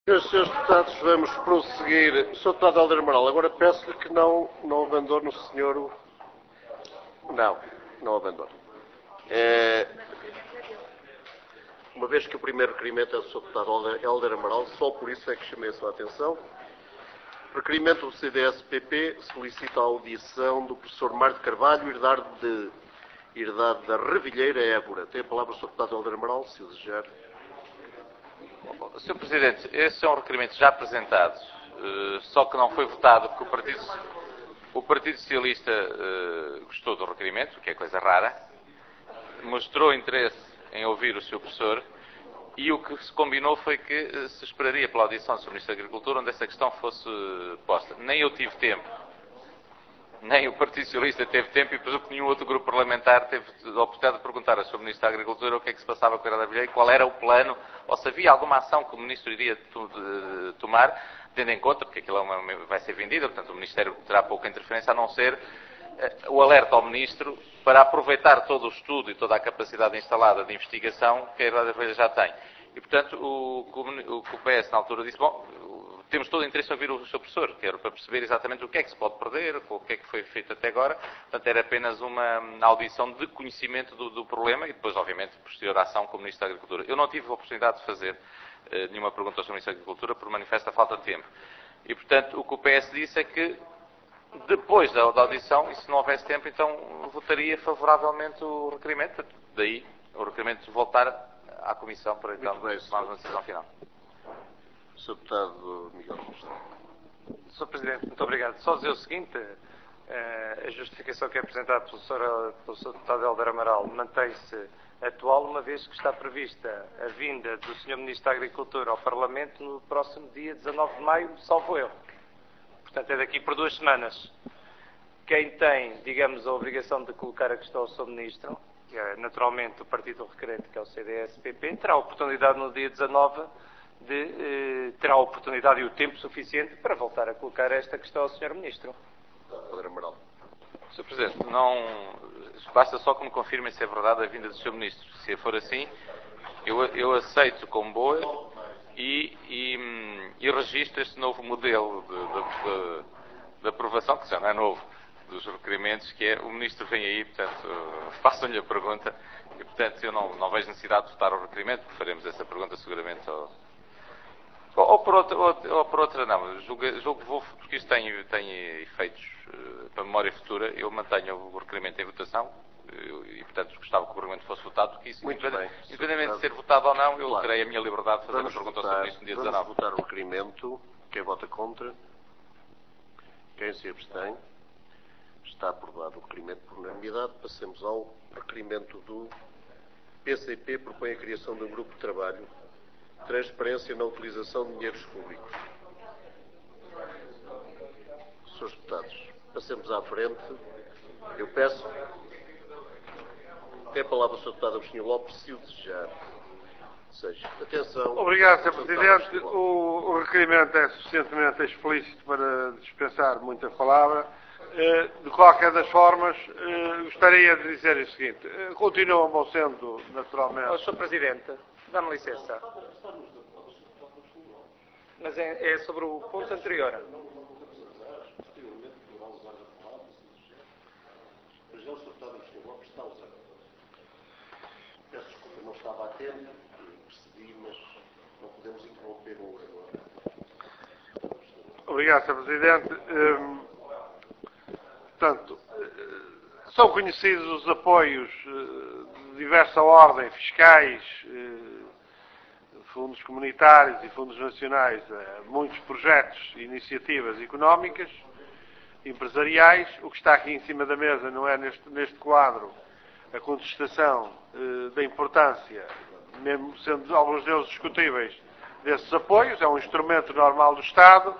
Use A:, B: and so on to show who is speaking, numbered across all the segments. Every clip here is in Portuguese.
A: Senhores deputados, vamos prosseguir. Sr. Deputado Helder Amaral, agora peço-lhe que não abandone o senhor. Não abandone. Uma vez que o primeiro requerimento é do Sr. Deputado Helder Amaral, só por isso é que chamei a sua atenção. Requerimento do CDS-PP solicita a audição do professor Mário de Carvalho, herdade da Revilheira, Évora. Tem a palavra o Sr. Deputado Helder Amaral, se o desejar.
B: Sr. Presidente, esse é um requerimento já apresentado, só que não foi votado porque o Partido Socialista gostou do requerimento, o que é coisa rara, mostrou interesse em ouvir o Sr. Professor e o que se combinou foi que se esperaria pela audição do Sr. Ministro da Agricultura onde essa questão fosse posta. Nem eu tive tempo, nem o Partido Socialista teve tempo e presumo que nenhum outro grupo parlamentar teve a oportunidade de perguntar ao Sr. Ministro da Agricultura o que é que se passava com a herdade da Revilheira, qual era o plano, ou se havia alguma ação que o Ministro iria tomar, tendo em conta, porque aquilo vai ser vendido, portanto o Ministério terá pouca interferência, a não ser o alerta ao Ministro para aproveitar todo o estudo e toda a capacidade instalada de investigação que a herdade da Revilheira já tem. E, portanto, o que o PS na altura disse, bom, temos todo o interesse em ouvir o Sr. Professor, que era para perceber exatamente o que é que se pode perder, o que é que foi feito até agora. Portanto, era apenas uma audição de conhecimento do problema e depois, obviamente, posterior ação com o Ministro da Agricultura. Eu não tive a oportunidade de fazer nenhuma pergunta ao Sr. Ministro da Agricultura por manifesta falta de tempo. E, portanto, o que o PS disse é que depois da audição, e se não houvesse tempo, então votaria favoravelmente o requerimento. Daí o requerimento voltar à Comissão para então tomarmos uma decisão final.
A: Sr. Deputado Miguel Justo.
C: Sr. Presidente, muito obrigado. Só dizer o seguinte, a justificação que é apresentada pelo Sr. Deputado Helder Amaral mantém-se atual, uma vez que está prevista a vinda do Sr. Ministro da Agricultura ao Parlamento no próximo dia 19 de maio, salvo erro. Portanto, é daqui por 2 semanas. Quem tem, digamos, a obrigação de colocar a questão ao Sr. Ministro, naturalmente o partido requerente, que é o CDS-PP, terá a oportunidade no dia 19 terá a oportunidade e o tempo suficiente para voltar a colocar esta questão ao Sr. Ministro.
B: Sr. Presidente, não basta só que me confirmem se é verdade a vinda do Sr. Ministro. Se for assim, eu aceito como boa e registro este novo modelo de aprovação, que já não é novo, dos requerimentos, que é o Ministro vem aí, portanto, façam-lhe a pergunta e, portanto, eu não vejo necessidade de votar o requerimento, porque faremos essa pergunta seguramente ou por outra não, julgo que vou, porque isto tem efeitos para memória futura, eu mantenho o requerimento em votação e, portanto, gostava que o requerimento fosse votado, porque isso, independentemente de ser votado ou não, eu terei a minha liberdade de fazer a pergunta ao Sr. Ministro no dia 19.
A: Vamos votar o requerimento. Quem vota contra? Quem se abstém? Está aprovado o requerimento por unanimidade. Passemos ao requerimento do PCP, propõe a criação de um grupo de trabalho. Transparência na utilização de dinheiros públicos. Senhores deputados, passemos à frente. Eu peço. Tem a palavra o Sr. Deputado Agostinho Lopes, se o desejar. Atenção.
D: Obrigado, Sr. Presidente. O requerimento é suficientemente explícito para dispensar muita palavra. De qualquer das formas, gostaria de dizer o seguinte. Continuam sendo, naturalmente...
C: Sr. Presidente, dá-me licença. Mas é sobre o ponto anterior.
A: Mas o Sr. Deputado Agostinho Lopes está a usar. Peço desculpa, não estava atento, percebi, mas não podemos interromper o orador.
D: Obrigado, Sr. Presidente. Portanto, são conhecidos os apoios de diversa ordem, fiscais, fundos comunitários e fundos nacionais a muitos projetos e iniciativas económicas, empresariais. O que está aqui em cima da mesa não é neste quadro a contestação da importância, mesmo sendo alguns deles discutíveis, desses apoios. É um instrumento normal do Estado.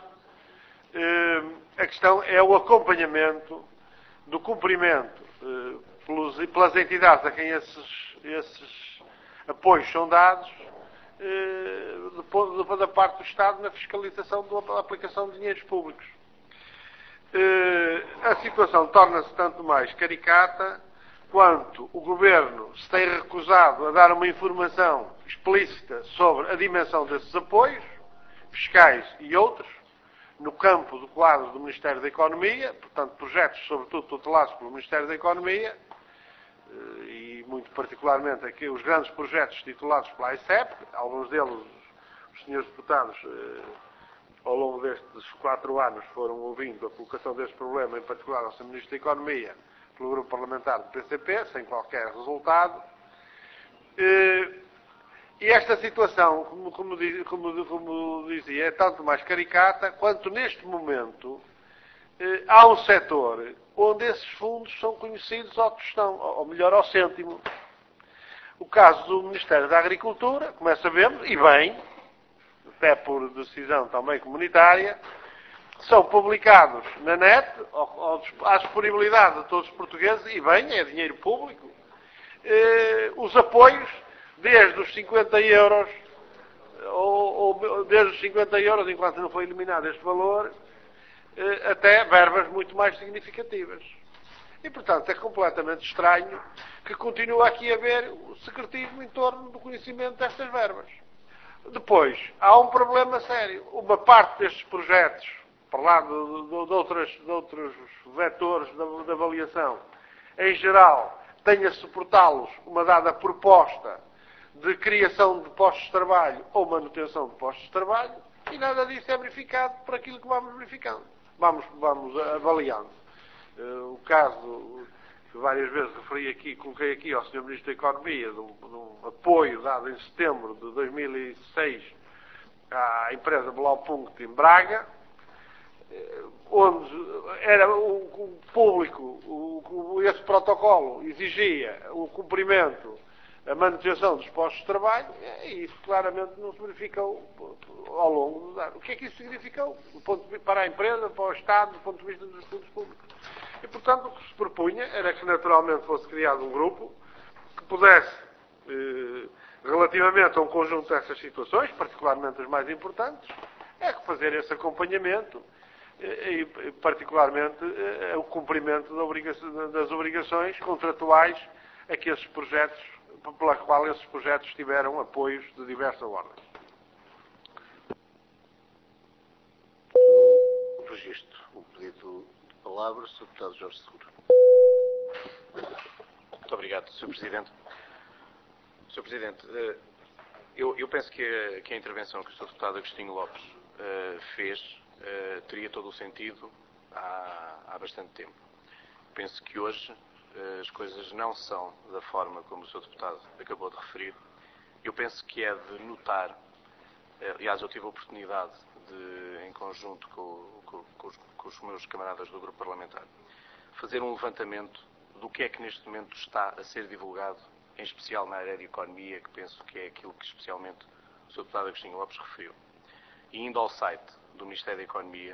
D: A questão é o acompanhamento do cumprimento pelas entidades a quem esses apoios são dados da parte do Estado na fiscalização da aplicação de dinheiros públicos. A situação torna-se tanto mais caricata quanto o Governo se tem recusado a dar uma informação explícita sobre a dimensão desses apoios, fiscais e outros, no campo do quadro do Ministério da Economia, portanto, projetos, sobretudo, tutelados pelo Ministério da Economia, e muito particularmente aqui os grandes projetos titulados pela AICEP, alguns deles os senhores deputados, ao longo destes 4 anos, foram ouvindo a colocação deste problema, em particular ao Sr. Ministro da Economia, pelo grupo parlamentar do PCP, sem qualquer resultado. E esta situação, como dizia, é tanto mais caricata quanto neste momento há um setor onde esses fundos são conhecidos ao tostão, ou melhor, ao cêntimo. O caso do Ministério da Agricultura, como é sabemos, e bem, até por decisão também comunitária, são publicados na net, à disponibilidade de todos os portugueses, e bem, é dinheiro público, os apoios, desde os 50 euros, ou desde os 50 euros, enquanto não foi eliminado este valor, até verbas muito mais significativas. E, portanto, é completamente estranho que continue aqui a haver o secretismo em torno do conhecimento destas verbas. Depois, há um problema sério. Uma parte destes projetos, para lá de outros vetores de avaliação, em geral, tem a suportá-los uma dada proposta de criação de postos de trabalho ou manutenção de postos de trabalho, e nada disso é verificado por aquilo que vamos verificando. Vamos avaliando. O caso que várias vezes referi aqui, coloquei aqui ao Sr. Ministro da Economia, de um apoio dado em setembro de 2006 à empresa Blaupunkt em Braga, onde era o público, esse protocolo exigia o cumprimento, a manutenção dos postos de trabalho, e isso claramente não se verificou ao longo dos anos. O que é que isso significou? Para a empresa, para o Estado, do ponto de vista dos estudos públicos. E, portanto, o que se propunha era que naturalmente fosse criado um grupo que pudesse, relativamente a um conjunto dessas situações, particularmente as mais importantes, fazer esse acompanhamento e, particularmente, o cumprimento das obrigações contratuais a que esses projetos, pela qual esses projetos tiveram apoios de diversa ordem.
A: Registro um pedido de palavra, Sr. Deputado Jorge Seguro.
E: Muito obrigado, Sr. Presidente. Sr. Presidente, eu penso que a intervenção que o Sr. Deputado Agostinho Lopes fez teria todo o sentido há bastante tempo. Penso que hoje as coisas não são da forma como o Sr. Deputado acabou de referir. Eu penso que é de notar, aliás, eu tive a oportunidade de, em conjunto com os meus camaradas do grupo parlamentar, fazer um levantamento do que é que neste momento está a ser divulgado, em especial na área de economia, que penso que é aquilo que especialmente o Sr. Deputado Agostinho Lopes referiu. E indo ao site do Ministério da Economia,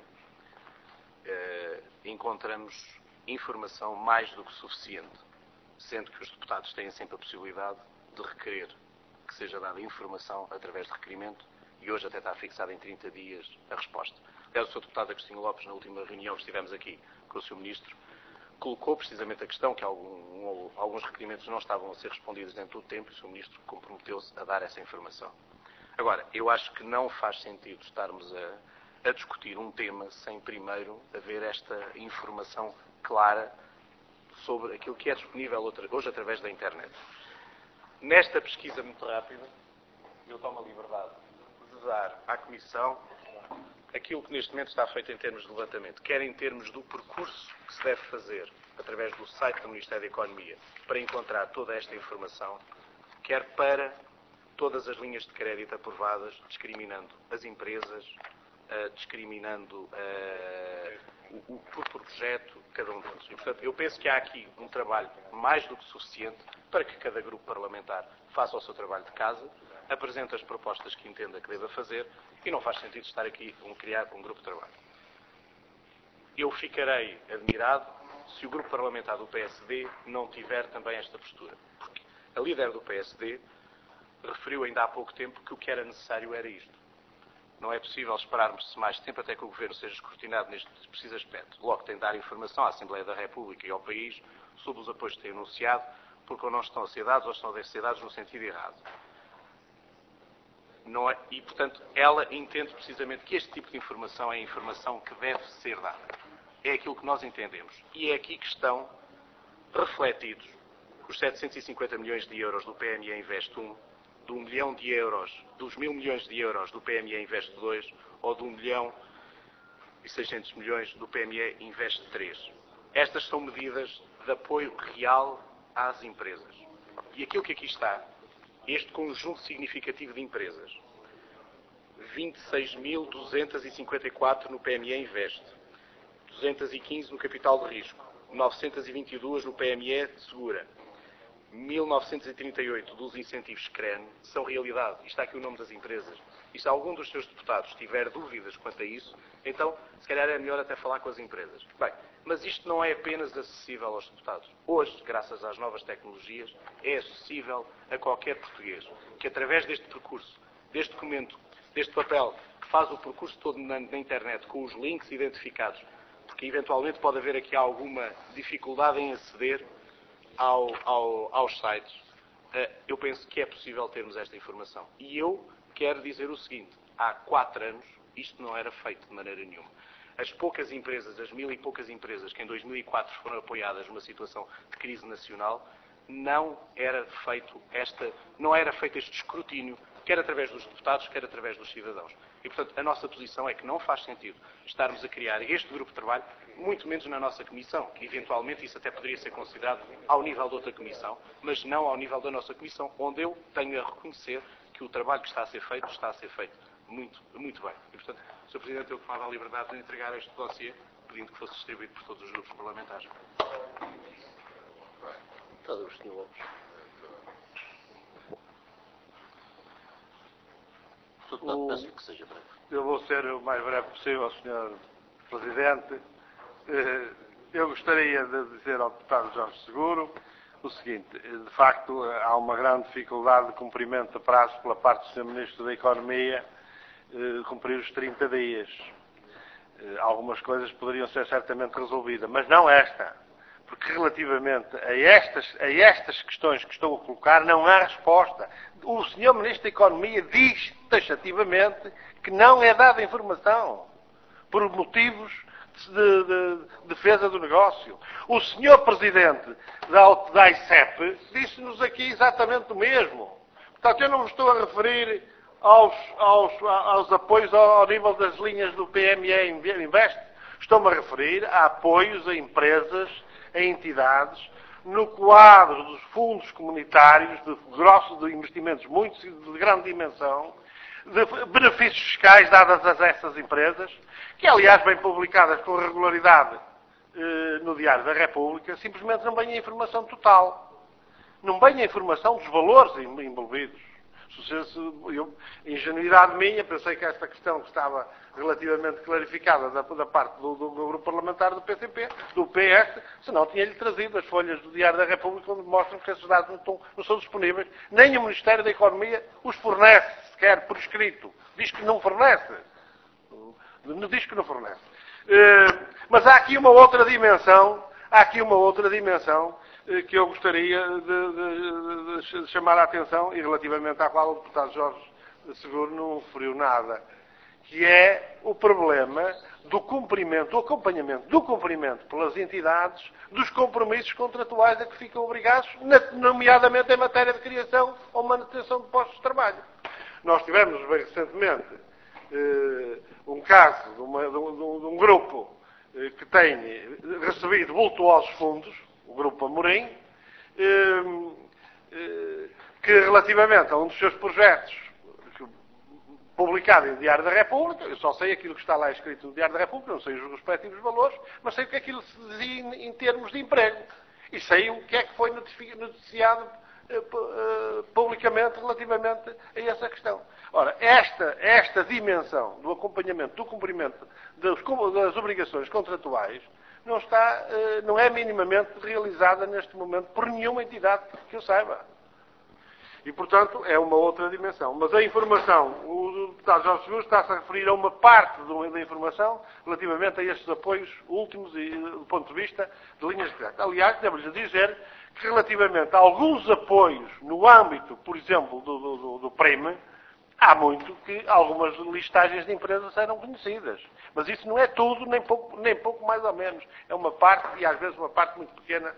E: encontramos informação mais do que suficiente, sendo que os deputados têm sempre a possibilidade de requerer que seja dada informação através de requerimento, e hoje até está fixada em 30 dias a resposta. Aliás, o Sr. Deputado Agostinho Lopes, na última reunião que estivemos aqui com o Sr. Ministro, colocou precisamente a questão que alguns requerimentos não estavam a ser respondidos dentro do tempo, e o Sr. Ministro comprometeu-se a dar essa informação. Agora, eu acho que não faz sentido estarmos a discutir um tema sem primeiro haver esta informação clara sobre aquilo que é disponível hoje através da internet. Nesta pesquisa muito rápida, eu tomo a liberdade de dar à Comissão aquilo que neste momento está feito em termos de levantamento, quer em termos do percurso que se deve fazer através do site do Ministério da Economia para encontrar toda esta informação, quer para todas as linhas de crédito aprovadas, discriminando as empresas, discriminando por projeto cada um deles. E, portanto, eu penso que há aqui um trabalho mais do que suficiente para que cada grupo parlamentar faça o seu trabalho de casa, apresente as propostas que entenda que deva fazer, e não faz sentido estar aqui a criar um grupo de trabalho. Eu ficarei admirado se o grupo parlamentar do PSD não tiver também esta postura, porque a líder do PSD referiu ainda há pouco tempo que o que era necessário era isto. Não é possível esperarmos-se mais tempo até que o Governo seja escrutinado neste preciso aspecto. Logo, tem de dar informação à Assembleia da República e ao país sobre os apoios que tem anunciado, porque ou não estão a ser dados ou estão a ser dados no sentido errado. Não é, e, portanto, ela entende precisamente que este tipo de informação é a informação que deve ser dada. É aquilo que nós entendemos. E é aqui que estão refletidos os 750 milhões de euros do PME Invest 1, do 1 milhão de euros, dos 1.000 milhões de euros do PME Invest 2 ou do 1 milhão e 600 milhões do PME Invest 3. Estas são medidas de apoio real às empresas. E aquilo que aqui está, este conjunto significativo de empresas, 26.254 no PME Invest, 215 no capital de risco, 922 no PME Segura, 1938 dos incentivos CREN são realidade. E está aqui o nome das empresas. E se algum dos seus deputados tiver dúvidas quanto a isso, então, se calhar é melhor até falar com as empresas. Bem, mas isto não é apenas acessível aos deputados. Hoje, graças às novas tecnologias, é acessível a qualquer português que, através deste percurso, deste documento, deste papel, que faz o percurso todo na internet, com os links identificados, porque eventualmente pode haver aqui alguma dificuldade em aceder aos sites, eu penso que é possível termos esta informação. E eu quero dizer o seguinte, há 4 anos isto não era feito de maneira nenhuma. As poucas empresas, as 1000 e poucas empresas que em 2004 foram apoiadas numa situação de crise nacional, não era feito este escrutínio, quer através dos deputados, quer através dos cidadãos. E, portanto, a nossa posição é que não faz sentido estarmos a criar este grupo de trabalho, muito menos na nossa comissão, que eventualmente isso até poderia ser considerado ao nível de outra comissão, mas não ao nível da nossa comissão, onde eu tenho a reconhecer que o trabalho que está a ser feito muito, muito bem. E, portanto, Sr. Presidente, eu tomava a liberdade de entregar este dossiê, pedindo que fosse distribuído por todos os grupos parlamentares.
A: Peço-lhe que seja breve.
D: Eu vou ser o mais breve possível, Sr. Presidente. Eu gostaria de dizer ao deputado Jorge Seguro o seguinte: de facto, há uma grande dificuldade de cumprimento de prazo pela parte do Sr. Ministro da Economia, cumprir os 30 dias. Algumas coisas poderiam ser certamente resolvidas, mas não esta. Porque relativamente a estas questões que estou a colocar, não há resposta. O Sr. Ministro da Economia diz taxativamente que não é dada informação por motivos de defesa do negócio. O Sr. Presidente da ICEP disse-nos aqui exatamente o mesmo. Portanto, eu não me estou a referir aos apoios ao nível das linhas do PME Invest. Estou-me a referir a apoios a empresas, a entidades, no quadro dos fundos comunitários de investimentos de grande dimensão, de benefícios fiscais dados a essas empresas, que aliás vêm publicadas com regularidade no Diário da República, simplesmente não vem a informação total. Não vem a informação dos valores envolvidos. Ingenuidade minha, pensei que esta questão que estava relativamente clarificada da parte do grupo parlamentar do PCP, do PS, senão tinha-lhe trazido as folhas do Diário da República, onde mostram que esses dados não são disponíveis. Nem o Ministério da Economia os fornece, sequer por escrito. Diz que não fornece. Mas há aqui uma outra dimensão, que eu gostaria de chamar a atenção e relativamente à qual o deputado Jorge Seguro não referiu nada, que é o problema do acompanhamento do cumprimento pelas entidades dos compromissos contratuais a que ficam obrigados, nomeadamente em matéria de criação ou manutenção de postos de trabalho. Nós tivemos bem recentemente um caso de um grupo que tem recebido vultuosos fundos, o Grupo Amorim, que relativamente a um dos seus projetos publicado em Diário da República, eu só sei aquilo que está lá escrito no Diário da República, não sei os respectivos valores, mas sei o que aquilo se dizia em termos de emprego. E sei o que é que foi noticiado publicamente relativamente a essa questão. Ora, esta dimensão do acompanhamento, do cumprimento das obrigações contratuais, não é minimamente realizada neste momento por nenhuma entidade que eu saiba. E, portanto, é uma outra dimensão. Mas a informação, o deputado Jorge Seguro está-se a referir a uma parte da informação relativamente a estes apoios últimos e do ponto de vista de linhas de crédito. Aliás, devo-lhes dizer que relativamente a alguns apoios no âmbito, por exemplo, do PREM, há muito que algumas listagens de empresas eram conhecidas. Mas isso não é tudo, nem pouco mais ou menos. É uma parte, e às vezes uma parte muito pequena,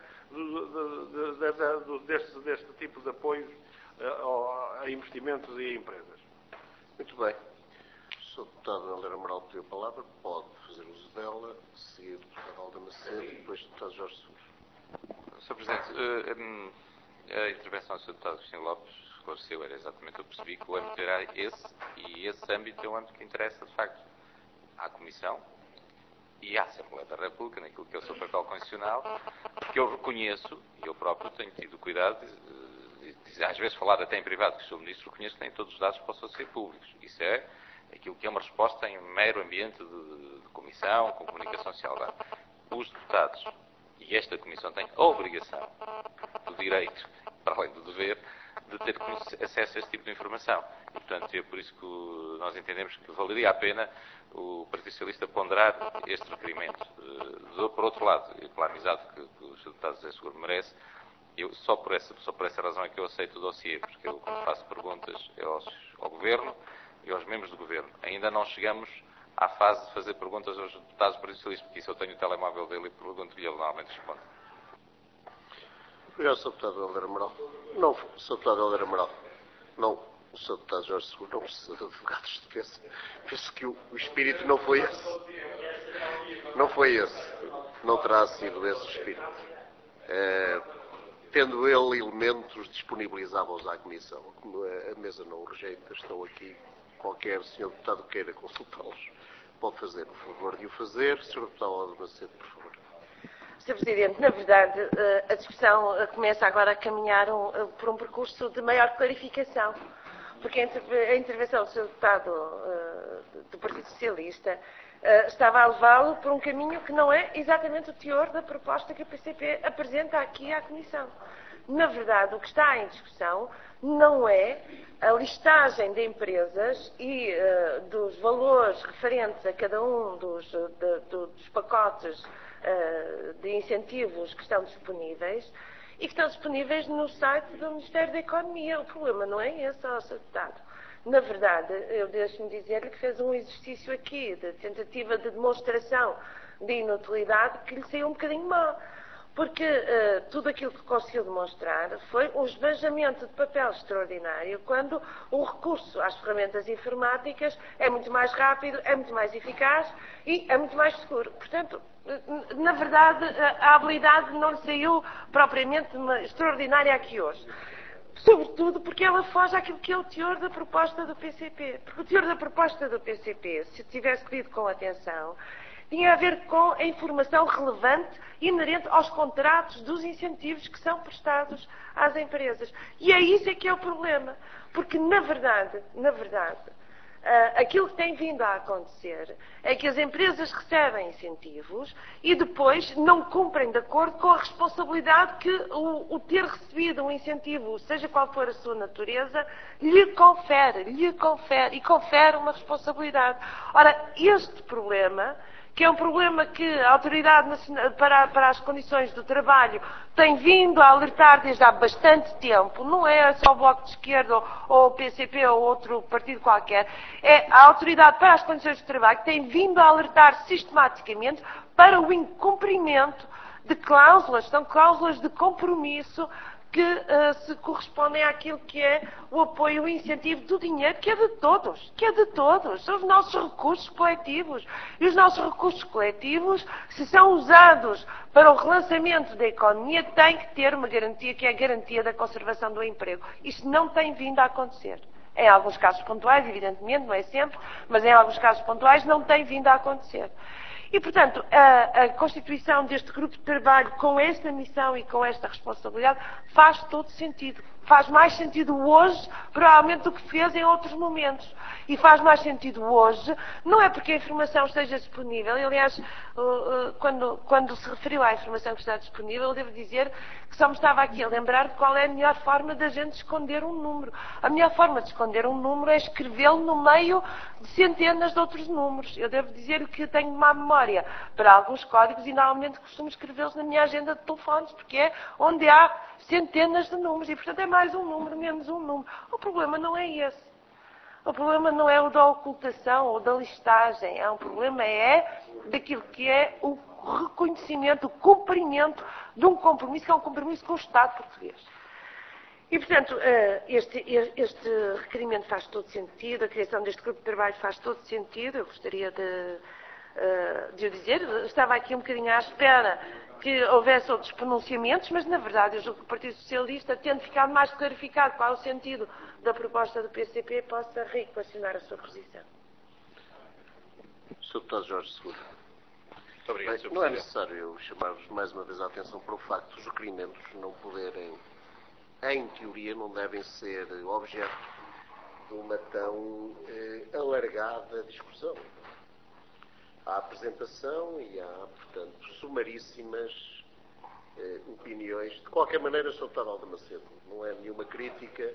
D: deste tipo de apoios a investimentos e a empresas.
A: Muito bem. O Sr. Deputado Helder Amaral pediu a palavra, pode fazer uso dela, seguir o Deputado Alda Macedo e depois o Deputado Jorge Seguros.
B: Sr. Presidente, a intervenção do Sr. Deputado Cristina Lopes esclareceu, era exatamente, eu percebi que o âmbito era esse, e esse âmbito é um âmbito que interessa, de facto, à Comissão e à Assembleia da República, naquilo que é o seu papel constitucional, que eu reconheço, e eu próprio tenho tido cuidado de às vezes falar até em privado, que sou Ministro, reconheço que nem todos os dados possam ser públicos. Isso é aquilo que é uma resposta em mero ambiente de comissão, com comunicação social. Os deputados e esta Comissão têm a obrigação, do direito, para além do dever, de ter acesso a este tipo de informação. E, portanto, é por isso que nós entendemos que valeria a pena o Partido Socialista ponderar este requerimento. Por outro lado, pela amizade que o Sr. Deputado José Seguro merece, só por essa razão é que eu aceito o dossiê, porque eu, quando faço perguntas, ao Governo e aos membros do Governo. Ainda não chegamos à fase de fazer perguntas aos deputados do Partido Socialista, porque isso eu tenho o telemóvel dele e pergunto-lhe, ele normalmente responde.
A: Obrigado, Sr. Deputado Helder Amaral. Não, Sr. Deputado Helder Amaral. Não, o Sr. Deputado Jorge Seguro não precisa de advogados de defesa. Penso que o espírito não foi esse. Não foi esse. Não terá sido esse o espírito. Tendo ele elementos disponibilizáveis à Comissão, como a mesa não o rejeita, estão aqui, qualquer senhor deputado queira consultá-los, pode fazer o favor de o fazer. Sr. Deputado Alda Macedo, por favor.
F: Sr. Presidente, na verdade, a discussão começa agora a caminhar por um percurso de maior clarificação, porque a intervenção do Sr. Deputado do Partido Socialista estava a levá-lo por um caminho que não é exatamente o teor da proposta que a PCP apresenta aqui à Comissão. Na verdade, o que está em discussão não é a listagem de empresas e dos valores referentes a cada um dos pacotes de incentivos que estão disponíveis e que estão disponíveis no site do Ministério da Economia. O problema não é esse, Sr. Deputado. Na verdade, eu deixo-me dizer-lhe que fez um exercício aqui de tentativa de demonstração de inutilidade que lhe saiu um bocadinho mal. Porque tudo aquilo que conseguiu demonstrar foi um esbanjamento de papel extraordinário, quando o recurso às ferramentas informáticas é muito mais rápido, é muito mais eficaz e é muito mais seguro. Portanto, na verdade, a habilidade não lhe saiu propriamente extraordinária aqui hoje. Sobretudo porque ela foge àquilo que é o teor da proposta do PCP. Porque o teor da proposta do PCP, se tivesse lido com atenção, tinha a ver com a informação relevante inerente aos contratos dos incentivos que são prestados às empresas. E é isso que é o problema. Porque, na verdade, aquilo que tem vindo a acontecer é que as empresas recebem incentivos e depois não cumprem de acordo com a responsabilidade que o ter recebido um incentivo, seja qual for a sua natureza, lhe confere e confere uma responsabilidade. Ora, este problema, que é um problema que a Autoridade Nacional para as Condições do Trabalho tem vindo a alertar desde há bastante tempo, não é só o Bloco de Esquerda ou o PCP ou outro partido qualquer, é a Autoridade para as Condições do Trabalho que tem vindo a alertar sistematicamente para o incumprimento de cláusulas, são cláusulas de compromisso que se correspondem àquilo que é o apoio, o incentivo do dinheiro, que é de todos, são os nossos recursos coletivos. E os nossos recursos coletivos, se são usados para o relançamento da economia, têm que ter uma garantia, que é a garantia da conservação do emprego. Isto não tem vindo a acontecer. Em alguns casos pontuais, evidentemente, não é sempre, mas em alguns casos pontuais não tem vindo a acontecer. E, portanto, a constituição deste grupo de trabalho com esta missão e com esta responsabilidade faz todo sentido. Faz mais sentido hoje, provavelmente, do que fez em outros momentos. E faz mais sentido hoje, não é porque a informação esteja disponível. E, aliás, quando se referiu à informação que está disponível, eu devo dizer que só me estava aqui a lembrar de qual é a melhor forma da gente esconder um número. A melhor forma de esconder um número é escrevê-lo no meio de centenas de outros números. Eu devo dizer que tenho má memória para alguns códigos e normalmente costumo escrevê-los na minha agenda de telefones, porque é onde há centenas de números e, portanto, é mais um número, menos um número. O problema não é esse. O problema não é o da ocultação ou da listagem. O problema é daquilo que é o reconhecimento, o cumprimento de um compromisso, que é um compromisso com o Estado português. E, portanto, este requerimento faz todo sentido, a criação deste grupo de trabalho faz todo sentido. Eu gostaria de o dizer. Estava aqui um bocadinho à espera que houvesse outros pronunciamentos, mas, na verdade, eu julgo que o Partido Socialista, tendo ficado mais clarificado qual é o sentido da proposta do PCP, possa reequacionar a sua posição.
A: Sr. Deputado Jorge Seguro.
E: Muito obrigado, Sr.
A: Não é
E: Presidente.
A: necessário chamar-vos mais uma vez a atenção para o facto dos requerimentos não poderem, em teoria, não devem ser objeto de uma tão alargada discussão. Há apresentação e há, portanto, sumaríssimas opiniões. De qualquer maneira, Sr. Deputado Aldamacedo, não é nenhuma crítica,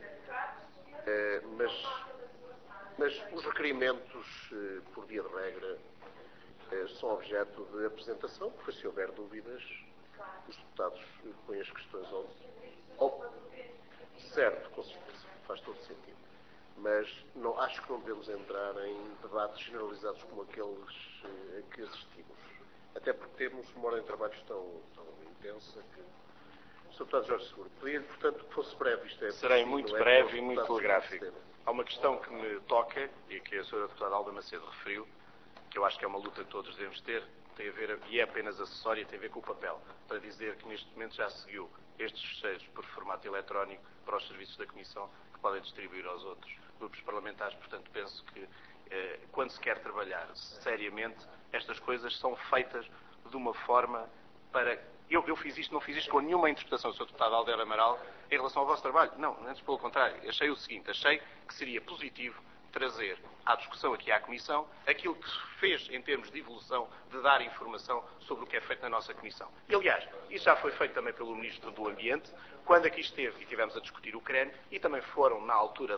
A: mas os requerimentos, por via de regra, são objeto de apresentação, porque se houver dúvidas, os deputados põem as questões ao... Certo, com certeza, faz todo sentido. Mas acho que não devemos entrar em debates generalizados como aqueles a que assistimos. Até porque temos uma hora de trabalhos tão intensa que... Sr. Deputado Jorge Seguro, pedir, portanto, que fosse breve. Isto é
E: Serei muito breve e muito telegráfico. Há uma questão que me toca, e que a Sra. Deputada Alda Macedo referiu, que eu acho que é uma luta que todos devemos ter, tem a ver, e é apenas acessória, tem a ver com o papel, para dizer que neste momento já seguiu estes fecheiros por formato eletrónico para os serviços da Comissão, que podem distribuir aos outros grupos parlamentares. Portanto, penso que quando se quer trabalhar seriamente, estas coisas são feitas de uma forma para... Eu fiz isto, não fiz isto com nenhuma interpretação do Sr. Deputado Helder Amaral em relação ao vosso trabalho. Não, antes pelo contrário. Achei o seguinte, achei que seria positivo trazer à discussão aqui à Comissão aquilo que se fez em termos de evolução, de dar informação sobre o que é feito na nossa Comissão. E, aliás, isso já foi feito também pelo Ministro do Ambiente, quando aqui esteve e estivemos a discutir o CREN, e também foram, na altura,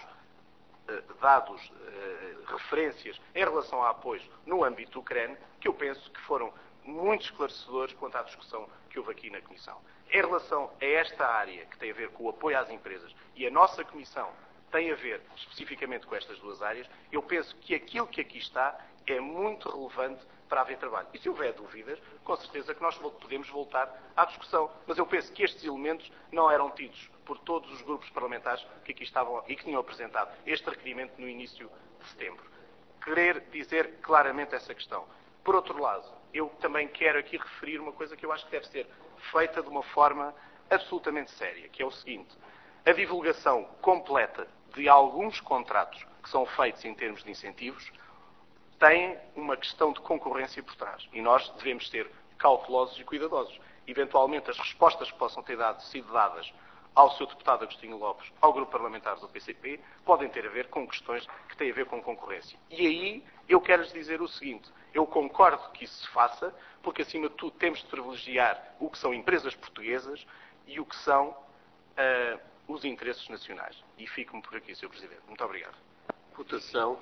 E: dados referências em relação a apoios no âmbito do CREN, que eu penso que foram muito esclarecedores quanto à discussão que houve aqui na Comissão. Em relação a esta área que tem a ver com o apoio às empresas, e a nossa Comissão tem a ver especificamente com estas duas áreas, eu penso que aquilo que aqui está é muito relevante para haver trabalho. E se houver dúvidas, com certeza que nós podemos voltar à discussão. Mas eu penso que estes elementos não eram tidos por todos os grupos parlamentares que aqui estavam e que tinham apresentado este requerimento no início de setembro. Querer dizer claramente essa questão. Por outro lado, eu também quero aqui referir uma coisa que eu acho que deve ser feita de uma forma absolutamente séria, que é o seguinte: a divulgação completa de alguns contratos que são feitos em termos de incentivos tem uma questão de concorrência por trás. E nós devemos ser cautelosos e cuidadosos. Eventualmente, as respostas que possam ter sido dadas ao Sr. Deputado Agostinho Lopes, ao Grupo Parlamentar do PCP, podem ter a ver com questões que têm a ver com concorrência. E aí, eu quero-lhes dizer o seguinte: eu concordo que isso se faça, porque, acima de tudo, temos de privilegiar o que são empresas portuguesas e o que são os interesses nacionais. E fico-me por aqui, Sr. Presidente. Muito obrigado.
A: Votação.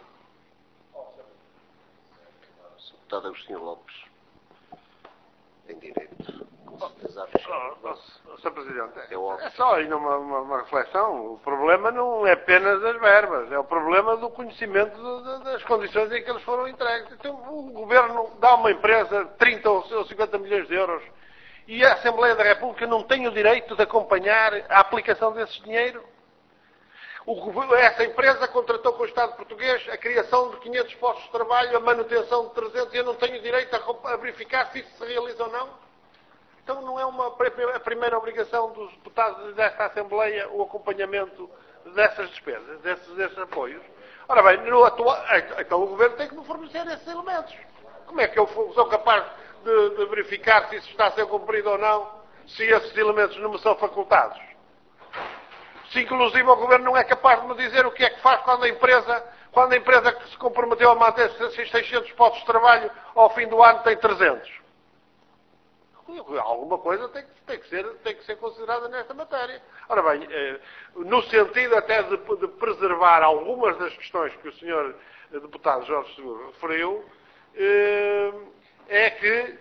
A: Sr. Deputado Agostinho Lopes. Tem direito. Com certeza,
D: Sr. Presidente,
A: É óbvio.
D: é só ainda uma reflexão. O problema não é apenas as verbas, é o problema do conhecimento das condições em que eles foram entregues. Então, o Governo dá a uma empresa 30 ou 50 milhões de euros e a Assembleia da República não tem o direito de acompanhar a aplicação desse dinheiro. Essa empresa contratou com o Estado português a criação de 500 postos de trabalho, a manutenção de 300, e eu não tenho o direito a verificar se isso se realiza ou não. Então não é a primeira obrigação dos deputados desta Assembleia o acompanhamento dessas despesas, desses apoios? Ora bem, então o Governo tem que me fornecer esses elementos. Como é que eu sou capaz de verificar se isso está a ser cumprido ou não, se esses elementos não me são facultados? Se inclusive o Governo não é capaz de me dizer o que é que faz quando a empresa que se comprometeu a manter 600 postos de trabalho ao fim do ano tem 300. Alguma coisa tem que ser considerada nesta matéria. Ora bem, no sentido até de preservar algumas das questões que o Sr. Deputado Jorge Seguro referiu, é que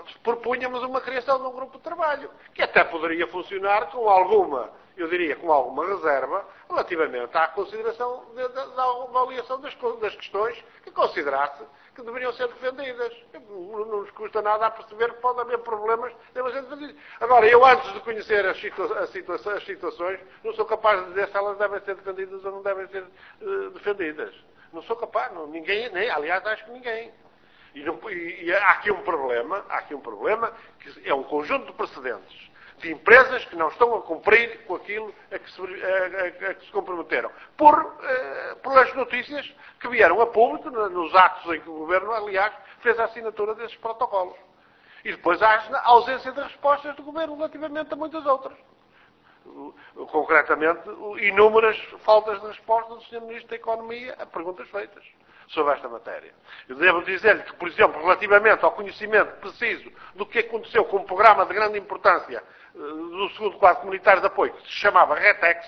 D: propunhamos uma criação de um grupo de trabalho, que até poderia funcionar com alguma, eu diria, com alguma reserva, relativamente à consideração da avaliação das questões que considerasse que deveriam ser defendidas. Não nos custa nada a perceber que pode haver problemas que devem ser defendidos. Agora, eu antes de conhecer as situações, não sou capaz de dizer se elas devem ser defendidas ou não devem ser defendidas. Não sou capaz, ninguém, nem, aliás, acho que ninguém. E há aqui um problema, que é um conjunto de precedentes de empresas que não estão a cumprir com aquilo a que se comprometeram. Pelas notícias que vieram a público, nos atos em que o Governo, aliás, fez a assinatura desses protocolos. E depois há a ausência de respostas do Governo relativamente a muitas outras. Concretamente, inúmeras faltas de resposta do Sr. Ministro da Economia a perguntas feitas sobre esta matéria. Eu devo dizer-lhe que, por exemplo, relativamente ao conhecimento preciso do que aconteceu com um programa de grande importância do segundo quadro comunitário de apoio, que se chamava RETEX,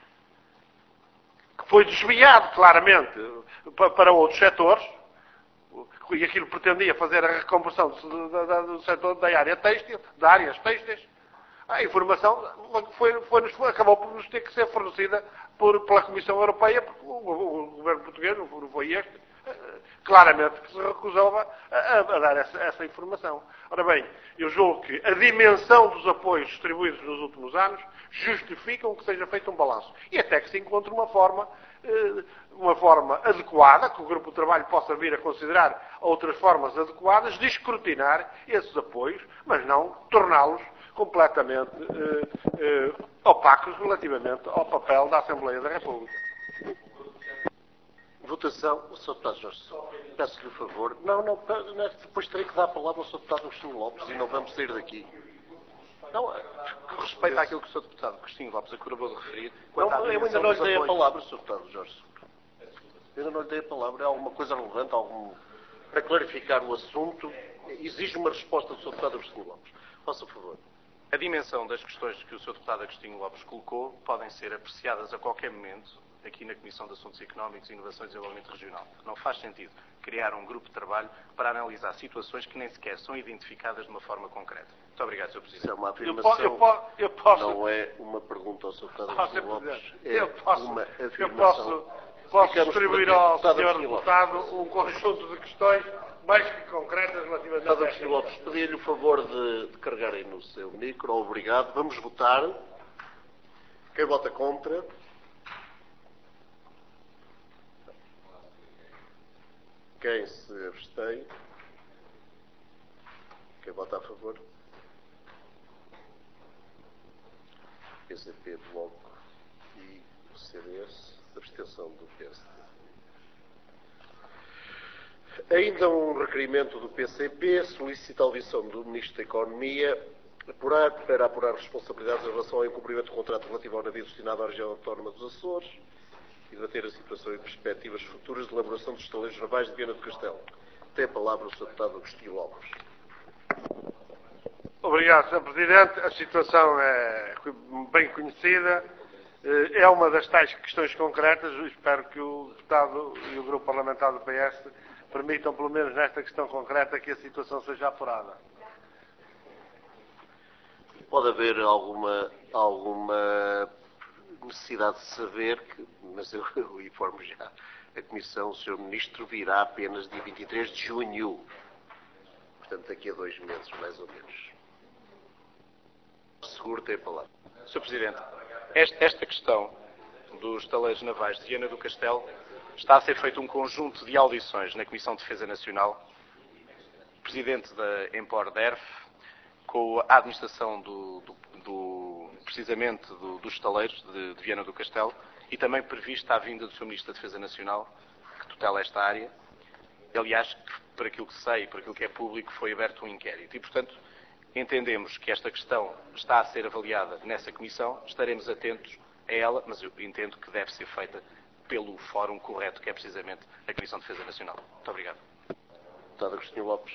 D: que foi desviado claramente para outros setores, e aquilo pretendia fazer a reconversão do setor da área têxtil, de áreas têxteis, a informação acabou por nos ter que ser fornecida pela Comissão Europeia, porque o governo português, não foi este, claramente que se recusou a dar essa informação. Ora bem, eu julgo que a dimensão dos apoios distribuídos nos últimos anos justificam que seja feito um balanço. E até que se encontre uma forma adequada, que o grupo de trabalho possa vir a considerar outras formas adequadas de escrutinar esses apoios, mas não torná-los completamente opacos relativamente ao papel da Assembleia da República.
A: Votação, o Sr. Deputado Jorge, peço-lhe o favor. Não, depois terei que dar a palavra ao Sr. Deputado Agostinho Lopes e não vamos sair daqui.
E: Não, com respeito àquilo que o Sr. Deputado Agostinho Lopes acabou de referir.
A: Não, eu ainda não lhe dei a palavra, Sr. Deputado Jorge. Eu ainda não lhe dei a palavra. É alguma coisa relevante, para clarificar o assunto, exige uma resposta do Sr. Deputado Agostinho Lopes. Faça o favor.
E: A dimensão das questões que o Sr. Deputado Agostinho Lopes colocou podem ser apreciadas a qualquer momento aqui na Comissão de Assuntos Económicos, Inovações e Desenvolvimento Regional. Não faz sentido criar um grupo de trabalho para analisar situações que nem sequer são identificadas de uma forma concreta. Muito obrigado, Sr. Presidente.
A: Isso é uma afirmação,
D: Eu posso,
A: não é uma pergunta ao Sr. Deputado Agostinho Lopes. É uma
D: eu
A: afirmação.
D: posso distribuir ao Sr. Deputado um conjunto de questões mais que concretas relativamente a
A: Deputado Agostinho Lopes, pedi-lhe o favor de carregarem no seu micro. Obrigado. Vamos votar. Quem vota contra? Quem se abstém? Quem vota a favor? PCP, Bloco e o CDS. Abstenção do PSD. Ainda um requerimento do PCP solicita a audição do Ministro da Economia para apurar responsabilidades em relação ao incumprimento do contrato relativo ao navio destinado à região autónoma dos Açores e debater a situação e perspectivas futuras de elaboração dos estaleiros navais de Viana do Castelo. Tem a palavra o Sr. Deputado Agostinho Lopes.
D: Obrigado, Sr. Presidente. A situação é bem conhecida. É uma das tais questões concretas. Eu espero que o deputado e o grupo parlamentar do PS permitam, pelo menos nesta questão concreta, que a situação seja apurada.
A: Pode haver alguma necessidade de saber, mas eu informo já a Comissão, o Sr. Ministro virá apenas dia 23 de junho. Portanto, daqui a 2 meses, mais ou menos. Seguro, tem a palavra.
E: Sr. Presidente, esta questão dos estaleiros navais de Viana do Castelo está a ser feito um conjunto de audições na Comissão de Defesa Nacional, Presidente da Empor-DERF, com a administração precisamente dos estaleiros de Viana do Castelo e também prevista a vinda do Sr. Ministro da Defesa Nacional, que tutela esta área. Aliás, por aquilo que sei, por aquilo que é público, foi aberto um inquérito. E, portanto, entendemos que esta questão está a ser avaliada nessa comissão, estaremos atentos a ela, mas eu entendo que deve ser feita pelo fórum correto, que é precisamente a Comissão de Defesa Nacional. Muito obrigado.
A: Deputado Agostinho Lopes.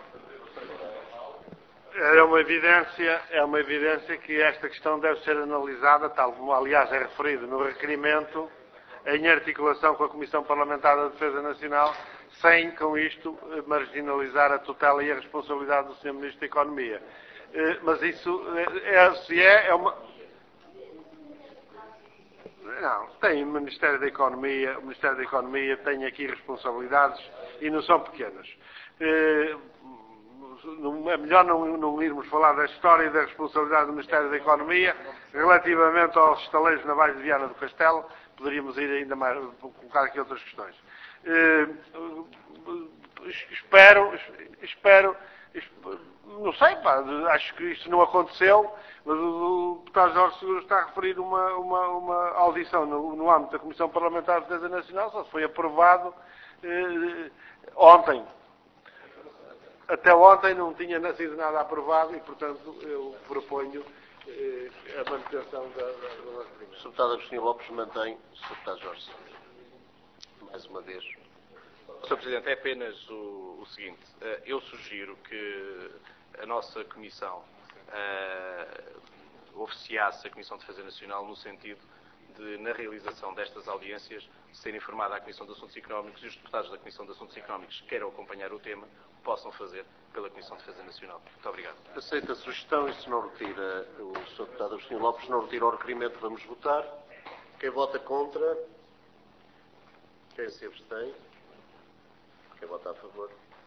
D: É uma evidência que esta questão deve ser analisada, tal como aliás é referido no requerimento, em articulação com a Comissão Parlamentar da Defesa Nacional, sem, com isto, marginalizar a tutela e a responsabilidade do Sr. Ministro da Economia. Mas isso, é uma... Não, tem o Ministério da Economia tem aqui responsabilidades e não são pequenas. É melhor não irmos falar da história e da responsabilidade do Ministério da Economia relativamente aos estaleiros navais de Viana do Castelo. Poderíamos ir ainda mais, colocar aqui outras questões. Espero, não sei, acho que isso não aconteceu, mas o deputado Jorge Seguro está a referir uma audição no âmbito da Comissão Parlamentar de Defesa Nacional, só foi aprovado ontem. Até ontem não tinha sido nada aprovado e, portanto, eu proponho a manutenção da nossa opinião.
A: O Deputado Agostinho Lopes mantém o Sr. Deputado Jorge Seguro. Mais uma vez.
E: Sr. Presidente, é apenas o seguinte. Eu sugiro que a nossa Comissão oficiasse a Comissão de Defesa Nacional no sentido de, na realização destas audiências, ser informada a Comissão de Assuntos Económicos e os deputados da Comissão de Assuntos Económicos que queiram acompanhar o tema, possam fazer pela Comissão de Defesa Nacional. Muito obrigado.
A: Aceita a sugestão e se não retira o Sr. Deputado Agostinho Lopes, não retira o requerimento, vamos votar. Quem vota contra? Quem se abstém? Quem vota a favor?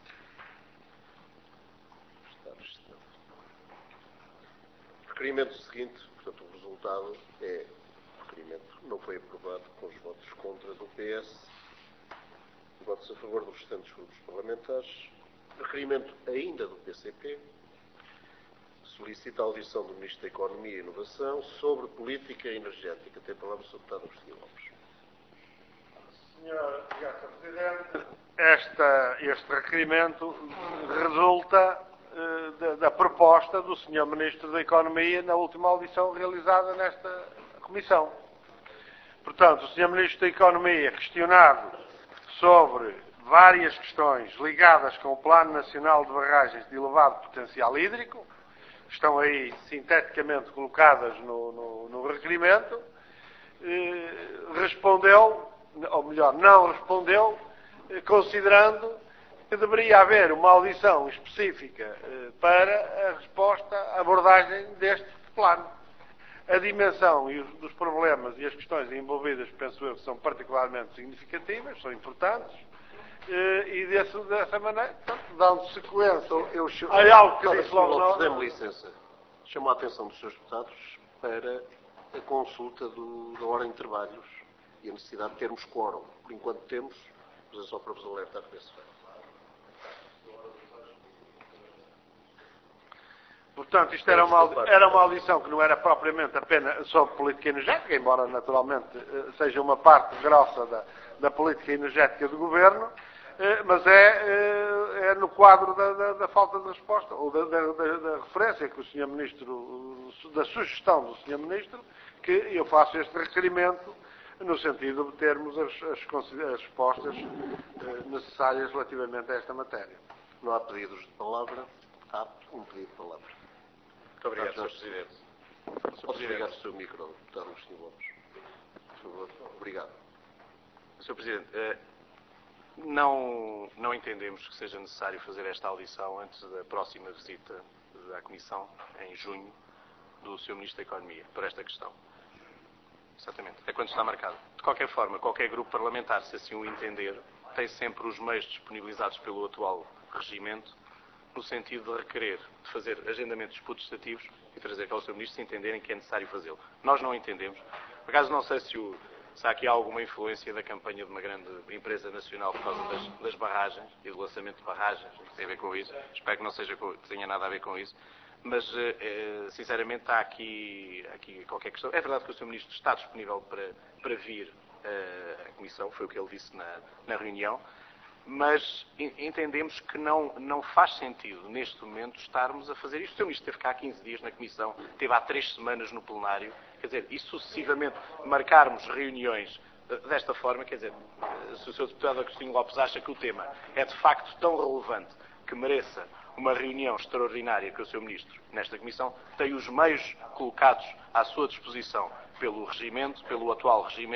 A: Está abstendo. Requerimento seguinte, portanto, o resultado é: o requerimento não foi aprovado com os votos contra do PS, votos a favor dos restantes grupos parlamentares. Requerimento ainda do PCP, solicita a audição do Ministro da Economia e Inovação sobre política energética. Tem a palavra o Sr. Deputado Agostinho Lopes.
D: Senhor Presidente, este requerimento resulta da proposta do Sr. Ministro da Economia na última audição realizada nesta Comissão. Portanto, o Sr. Ministro da Economia, questionado sobre várias questões ligadas com o Plano Nacional de Barragens de Elevado Potencial Hídrico, estão aí sinteticamente colocadas no requerimento, respondeu, ou melhor, não respondeu, considerando que deveria haver uma audição específica para a resposta, a abordagem deste plano. A dimensão dos problemas e as questões envolvidas, penso eu, são particularmente significativas, são importantes, e dessa maneira, portanto, dando sequência a algo que disse logo.
A: Dê-me licença. Chamo a atenção dos Srs. Deputados para a consulta da ordem de trabalhos e a necessidade de termos quórum. Por enquanto temos, mas é só para vos alertar para esse facto.
D: Portanto, isto era uma audição que não era propriamente apenas sobre política energética, embora naturalmente seja uma parte grossa da política energética do Governo, mas é no quadro da falta de resposta, ou da referência que o Sr. Ministro, da sugestão do Sr. Ministro, que eu faço este requerimento no sentido de termos as respostas necessárias relativamente a esta matéria.
A: Não há pedidos de palavra. Há um pedido de palavra.
E: Muito obrigado, Sr. Presidente.
A: Pode desligar o seu micro, deputado Agostinho Lopes. Por favor. Obrigado.
E: Sr. Presidente, não entendemos que seja necessário fazer esta audição antes da próxima visita à Comissão, em junho, do Sr. Ministro da Economia, por esta questão. Exatamente. É quando está marcado. De qualquer forma, qualquer grupo parlamentar, se assim o entender, tem sempre os meios disponibilizados pelo atual regimento, no sentido de requerer, de fazer agendamentos putestativos e trazer cá ao Sr. Ministro se entenderem que é necessário fazê-lo. Nós não entendemos. Por acaso, não sei se há aqui alguma influência da campanha de uma grande empresa nacional por causa das barragens e do lançamento de barragens, que tem a ver com isso. Espero que não que tenha nada a ver com isso. Mas, sinceramente, há aqui qualquer questão. É verdade que o Sr. Ministro está disponível para vir à Comissão, foi o que ele disse na reunião, mas entendemos que não faz sentido, neste momento, estarmos a fazer isto. O Sr. Ministro esteve cá há 15 dias na Comissão, esteve há 3 semanas no plenário, quer dizer, e sucessivamente marcarmos reuniões desta forma, quer dizer, se o Sr. Deputado Agostinho Lopes acha que o tema é de facto tão relevante que mereça uma reunião extraordinária com o Sr. Ministro nesta Comissão, tem os meios colocados à sua disposição pelo regimento, pelo atual regimento,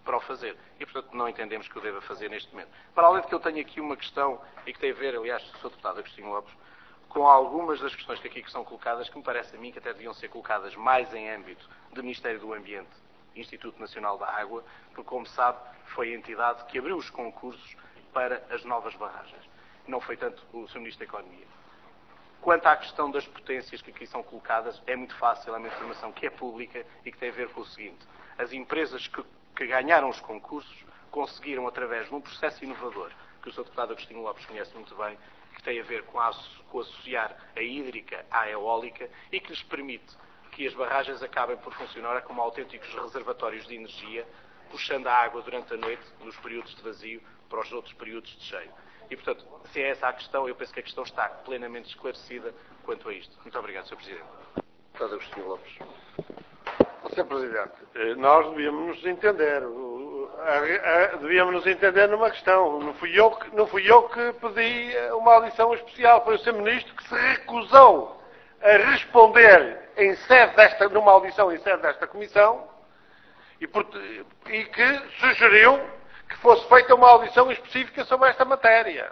E: para o fazer. E, portanto, não entendemos que o deva fazer neste momento. Para além de que eu tenho aqui uma questão, e que tem a ver, aliás, Sr. Deputado Agostinho Lopes, com algumas das questões que aqui são colocadas, que me parece a mim que até deviam ser colocadas mais em âmbito do Ministério do Ambiente, Instituto Nacional da Água, porque, como sabe, foi a entidade que abriu os concursos para as novas barragens. Não foi tanto o Sr. Ministro da Economia. Quanto à questão das potências que aqui são colocadas, é muito fácil, é uma informação que é pública e que tem a ver com o seguinte. As empresas que ganharam os concursos conseguiram, através de um processo inovador, que o Sr. Deputado Agostinho Lopes conhece muito bem, que tem a ver com associar a hídrica à eólica e que lhes permite que as barragens acabem por funcionar como autênticos reservatórios de energia, puxando a água durante a noite, nos períodos de vazio, para os outros períodos de cheio. E, portanto, se é essa a questão, eu penso que a questão está plenamente esclarecida quanto a isto. Muito obrigado, Sr. Presidente.
A: Deputado Agostinho Lopes.
D: Sr. Presidente, nós devíamos nos entender. Devíamos nos entender numa questão. Não fui eu que pedi uma audição especial. Foi o Sr. Ministro que se recusou a responder numa audição em sede desta Comissão e que sugeriu que fosse feita uma audição específica sobre esta matéria.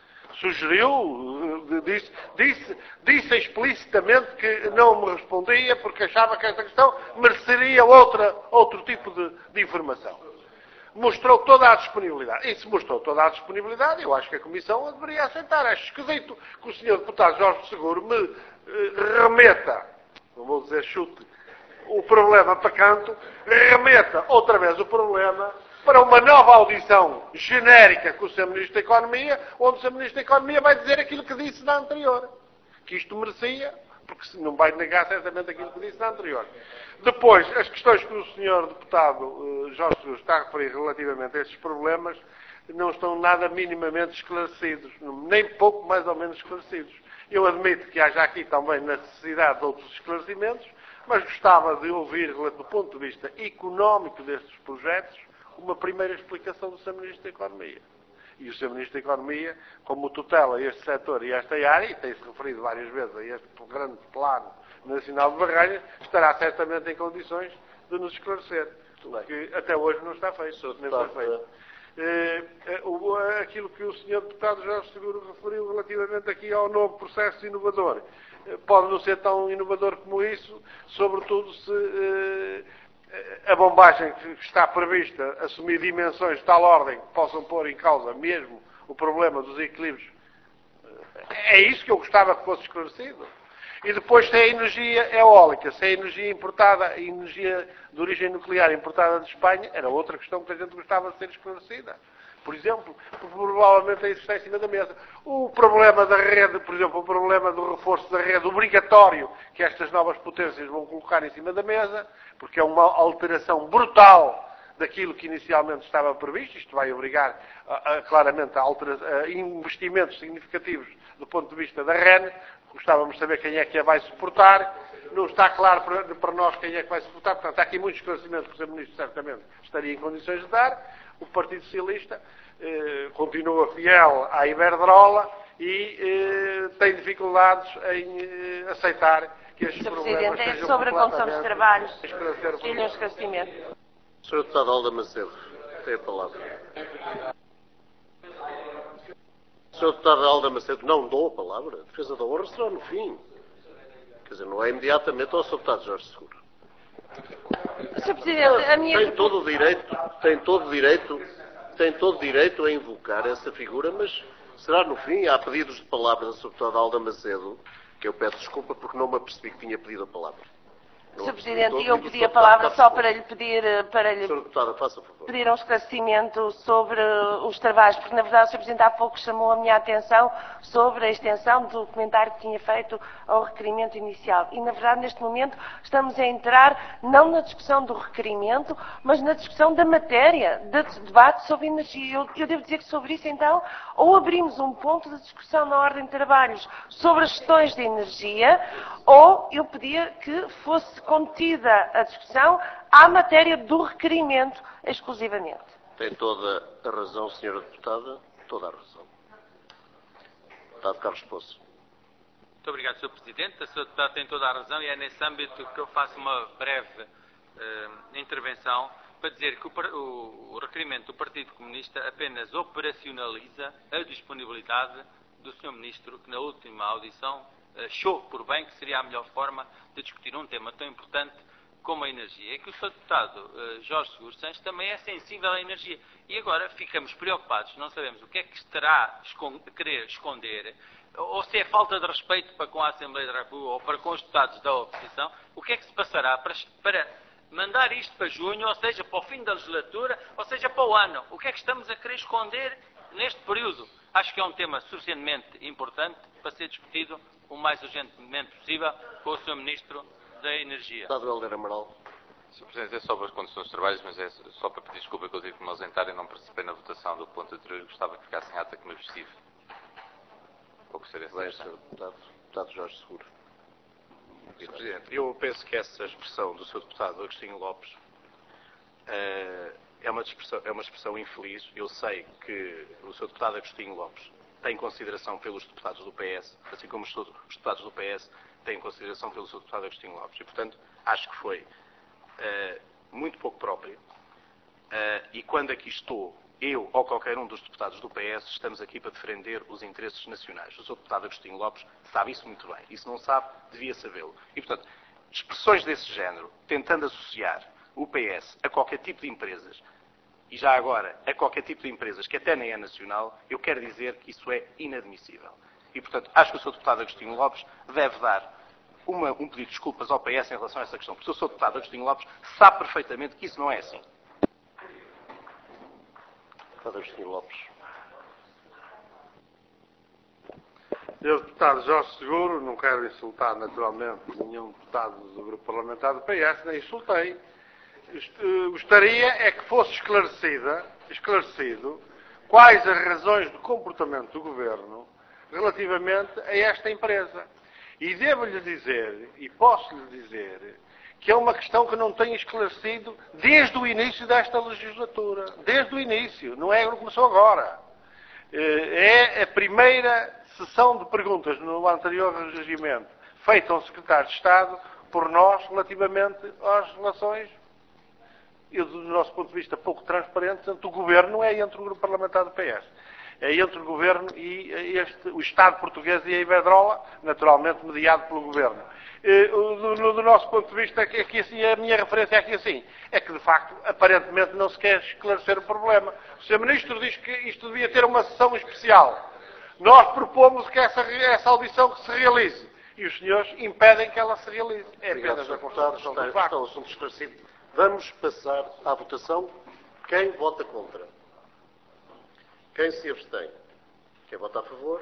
D: Sugeriu, disse explicitamente que não me respondia porque achava que esta questão mereceria outro tipo de informação. Mostrou toda a disponibilidade. E se mostrou toda a disponibilidade, eu acho que a Comissão a deveria aceitar. Acho esquisito que o Sr. Deputado Jorge Seguro me remeta, não vou dizer chute, o problema para canto, remeta outra vez o problema para uma nova audição genérica com o Sr. Ministro da Economia, onde o Sr. Ministro da Economia vai dizer aquilo que disse na anterior. Que isto merecia, porque não vai negar certamente aquilo que disse na anterior. Depois, as questões que o Sr. Deputado Jorge Seguro está a referir relativamente a estes problemas não estão nada minimamente esclarecidos, nem pouco mais ou menos esclarecidos. Eu admito que haja aqui também necessidade de outros esclarecimentos, mas gostava de ouvir, do ponto de vista económico destes projetos, uma primeira explicação do Sr. Ministro da Economia. E o Sr. Ministro da Economia, como tutela este setor e esta área, e tem-se referido várias vezes a este grande plano nacional de barragens, estará certamente em condições de nos esclarecer. Que até hoje não está feito. Nem foi feito. Aquilo que o Sr. Deputado Jorge Seguro referiu relativamente aqui ao novo processo inovador, pode não ser tão inovador como isso, sobretudo se a bombagem que está prevista assumir dimensões de tal ordem que possam pôr em causa mesmo o problema dos equilíbrios. É isso que eu gostava que fosse esclarecido. E depois, se a energia eólica, se a energia importada, a energia de origem nuclear importada de Espanha, era outra questão que a gente gostava de ser esclarecida. Por exemplo, provavelmente isso está em cima da mesa. O problema da rede, por exemplo, o problema do reforço da rede obrigatório que estas novas potências vão colocar em cima da mesa, porque é uma alteração brutal daquilo que inicialmente estava previsto. Isto vai obrigar claramente a investimentos significativos do ponto de vista da REN. Gostávamos de saber quem é que a vai suportar. Não está claro para nós quem é que vai suportar. Portanto, há aqui muitos esclarecimentos que o Sr. Ministro certamente estaria em condições de dar. O Partido Socialista continua fiel à Iberdrola e tem dificuldades em aceitar que estes problemas
F: Presidente,
D: sejam
F: sobre a condução dos trabalhos.
D: Esclarecer
F: Um esclarecimento.
A: Sr. Deputado Alda Macedo, tem a palavra. Sr. Deputado Alda Macedo, não dou a palavra. A defesa da honra será no fim. Quer dizer, não é imediatamente ao Sr. Deputado Jorge Seguro.
F: Sr. Presidente, a minha...
A: Tem todo o direito a invocar essa figura, mas será no fim. Há pedidos de palavra da Sr. Deputada Alda Macedo, que eu peço desculpa porque não me apercebi que tinha pedido a palavra.
F: Sr. Presidente, eu pedi a palavra só para lhe pedir,
A: Sra. Deputada, faça favor.
F: pedir um esclarecimento sobre os trabalhos, porque na verdade o Sr. Presidente há pouco chamou a minha atenção sobre a extensão do comentário que tinha feito ao requerimento inicial. E na verdade neste momento estamos a entrar não na discussão do requerimento, mas na discussão da matéria, de debate sobre energia. Eu devo dizer que sobre isso então, ou abrimos um ponto de discussão na ordem de trabalhos sobre as questões de energia, ou eu pedia que fosse contida a discussão à matéria do requerimento exclusivamente.
A: Tem toda a razão, Sra. Deputada, toda a razão. Deputado Carlos Poço.
G: Muito obrigado, Sr. Presidente. A Sra. Deputada tem toda a razão e é nesse âmbito que eu faço uma breve intervenção para dizer que o requerimento do Partido Comunista apenas operacionaliza a disponibilidade do Sr. Ministro, que na última audição achou por bem que seria a melhor forma de discutir um tema tão importante como a energia. É que o Sr. Deputado Jorge Seguro Santos também é sensível à energia. E agora ficamos preocupados, não sabemos o que é que estará a querer esconder, ou se é falta de respeito para com a Assembleia da República ou para com os deputados da oposição, o que é que se passará para mandar isto para junho, ou seja, para o fim da legislatura, ou seja, para o ano. O que é que estamos a querer esconder neste período? Acho que é um tema suficientemente importante para ser discutido o mais urgentemente possível com o Sr. Ministro da Energia.
A: Deputado Hélder Amaral.
B: Sr. Presidente, é só para as condições de trabalho, mas é só para pedir desculpa que eu tive que me ausentar e não participei na votação do ponto anterior e gostava que ficasse em ata que me estive. Vou gostaria de
A: Vai, Sr. Deputado Jorge Seguro.
E: Sr. Presidente, eu penso que essa expressão do Sr. Deputado Agostinho Lopes é uma expressão infeliz. Eu sei que o Sr. Deputado Agostinho Lopes tem consideração pelos deputados do PS, assim como os deputados do PS têm consideração pelo Sr. Deputado Agostinho Lopes. E, portanto, acho que foi muito pouco próprio. E quando aqui estou, eu ou qualquer um dos deputados do PS, estamos aqui para defender os interesses nacionais. O Sr. Deputado Agostinho Lopes sabe isso muito bem. E se não sabe, devia sabê-lo. E, portanto, expressões desse género, tentando associar o PS a qualquer tipo de empresas, e já agora a qualquer tipo de empresas que até nem é nacional, eu quero dizer que isso é inadmissível. E, portanto, acho que o Sr. Deputado Agostinho Lopes deve dar um pedido de desculpas ao PS em relação a essa questão, porque o Sr. Deputado Agostinho Lopes sabe perfeitamente que isso não é assim.
A: Deputado Agostinho Lopes.
D: Sr. Deputado Jorge Seguro, não quero insultar naturalmente nenhum deputado do grupo parlamentar do PS, nem insultei. Gostaria é que fosse esclarecido quais as razões do comportamento do Governo relativamente a esta empresa. E devo-lhe dizer, e posso-lhe dizer, que é uma questão que não tenho esclarecido desde o início desta legislatura. Desde o início, não começou agora. É a primeira sessão de perguntas no anterior regimento feita ao Secretário de Estado por nós relativamente às relações, e do nosso ponto de vista pouco transparentes, entre o Governo, não é entre o grupo parlamentar do PS. É entre o Governo e o Estado português e a Iberdrola, naturalmente mediado pelo Governo. Do nosso ponto de vista, aqui assim, a minha referência é aqui assim, é que de facto, aparentemente não se quer esclarecer o problema. O Sr. Ministro diz que isto devia ter uma sessão especial. Nós propomos que essa audição que se realize. E os senhores impedem que ela se realize. É apenas a constatação do facto.
A: Está o assunto esclarecido. Vamos passar à votação. Quem vota contra? Quem se abstém? Quem vota a favor?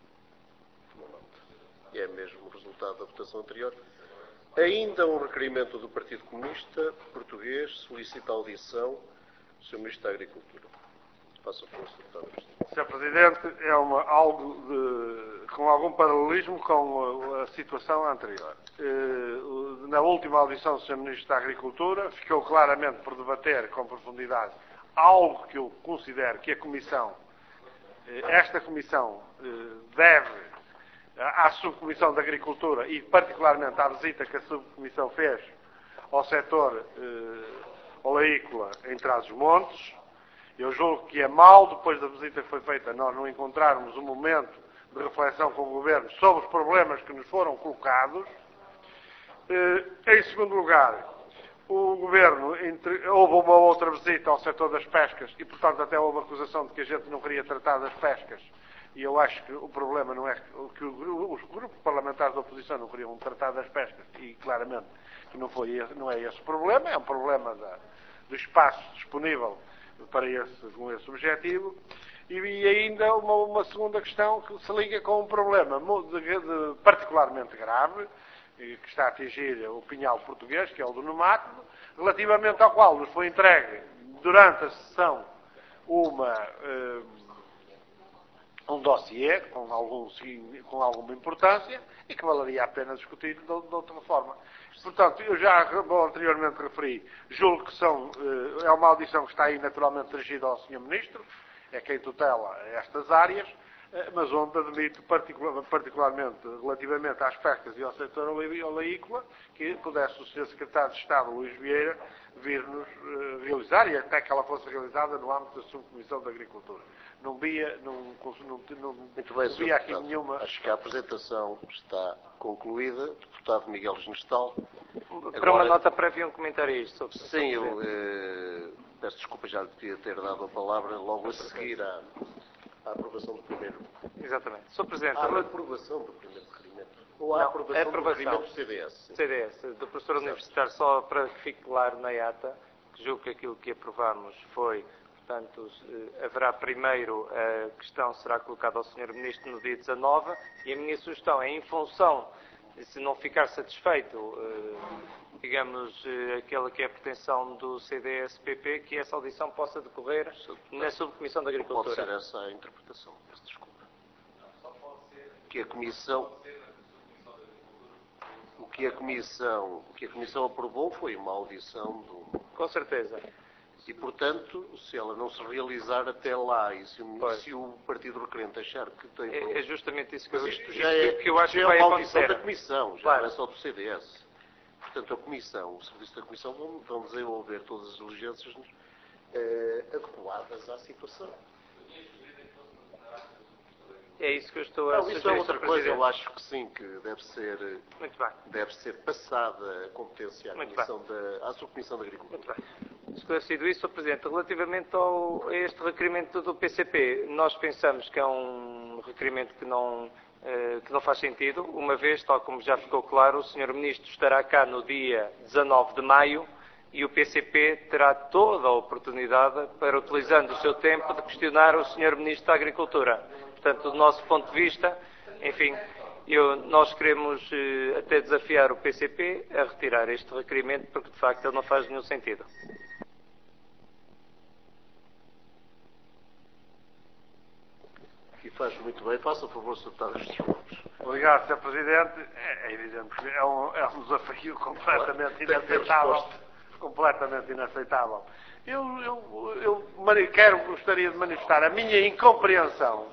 A: É mesmo o resultado da votação anterior. Ainda um requerimento do Partido Comunista Português solicita a audição do Sr. Ministro da Agricultura. Faça o favor, Sr.
D: Sr. Presidente, é algo com algum paralelismo com a situação anterior. Na última audição do Sr. Ministro da Agricultura, ficou claramente por debater com profundidade algo que eu considero que esta Comissão deve à Subcomissão da Agricultura e particularmente à visita que a Subcomissão fez ao setor oleícola em Trás-os-Montes. Eu julgo que é mau, depois da visita que foi feita, nós não encontrarmos um momento de reflexão com o Governo sobre os problemas que nos foram colocados. Em segundo lugar, o Governo houve uma outra visita ao setor das pescas e, portanto, até houve acusação de que a gente não queria tratar das pescas. E eu acho que o problema não é que os grupos parlamentares da oposição não queriam tratar das pescas e, claramente, que não é esse o problema, é um problema do espaço disponível com esse objetivo. E ainda uma segunda questão que se liga com um problema particularmente grave, que está a atingir o pinhal português, que é o do neumático, relativamente ao qual nos foi entregue durante a sessão um dossiê com alguma importância e que valeria a pena discutir de outra forma. Portanto, eu já anteriormente referi, julgo que é uma audição que está aí naturalmente dirigida ao Sr. Ministro, é quem tutela estas áreas. mas onde admito particularmente relativamente às pescas e ao setor oleícola que pudesse o Sr. Secretário de Estado, Luís Vieira, vir-nos realizar, e até que ela fosse realizada no âmbito da Subcomissão de Agricultura. Não via aqui nenhuma...
A: Acho que a apresentação está concluída. Deputado Miguel Genestal.
C: Para uma nota prévia, um comentário a isto.
A: Sim, eu peço desculpa, já lhe podia ter dado a palavra logo a seguir à aprovação do primeiro.
C: Exatamente. Sr. Presidente,
A: À aprovação do primeiro requerimento. Ou à aprovação do requerimento do CDS.
C: CDS, do professor universitário, só para que fique claro na ata, que julgo que aquilo que aprovámos foi, portanto, haverá primeiro a questão será colocada ao Sr. Ministro no dia 19, e a minha sugestão é, em função, se não ficar satisfeito, digamos, aquela que é a pretensão do CDS-PP, que essa audição possa decorrer na Subcomissão de Agricultura.
A: Pode ser essa a interpretação, peço desculpa. Que a Comissão... O que a Comissão aprovou foi uma audição do...
C: Com certeza.
A: E, portanto, se ela não se realizar até lá, e se o partido requerente achar que tem...
C: É justamente isso que
A: eu acho que vai acontecer. Audição da Comissão, já não é só do CDS. Portanto, a Comissão, o Serviço da Comissão vão desenvolver todas as diligências adequadas à situação.
C: É isso que eu estou a sugerir.
A: Isso é outra coisa, eu acho que sim, que deve ser passada a competência à Subcomissão de Agricultura.
C: Muito bem. Esclarecido isso, Sr. Presidente, relativamente a este requerimento do PCP, nós pensamos que é um requerimento que não faz sentido, uma vez, tal como já ficou claro, o Sr. Ministro estará cá no dia 19 de maio e o PCP terá toda a oportunidade para, utilizando o seu tempo, de questionar o Sr. Ministro da Agricultura. Portanto, do nosso ponto de vista, enfim, nós queremos até desafiar o PCP a retirar este requerimento, porque de facto ele não faz nenhum sentido.
A: E faz muito bem. Faça o favor, Sr. Deputado Agostinho Lopes.
D: Obrigado, Sr. Presidente. É evidente que é um desafio completamente inaceitável. Completamente inaceitável. Eu gostaria de manifestar a minha incompreensão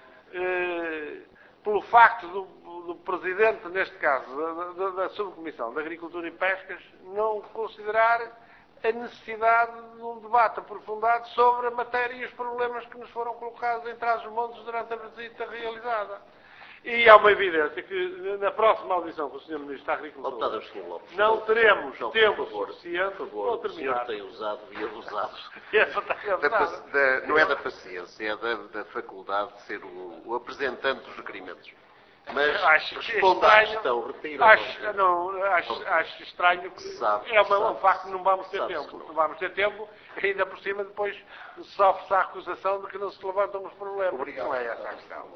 D: pelo facto do Presidente, neste caso, da Subcomissão de Agricultura e Pescas, não considerar a necessidade de um debate aprofundado sobre a matéria e os problemas que nos foram colocados em Trás-os-Montes durante a visita realizada. E há uma evidência que na próxima audição com o Sr. Ministro da Agricultura não teremos tempo suficiente para terminar.
A: O senhor tem usado e abusado. Não é da paciência, é da faculdade de ser o apresentante dos requerimentos. Mas responda à questão,
D: acho estranho que é um facto que não vamos ter tempo. Não vamos ter tempo, ainda por cima depois sofre-se a acusação de que não se levantam os problemas.
A: Obrigado.
D: Não é essa a questão.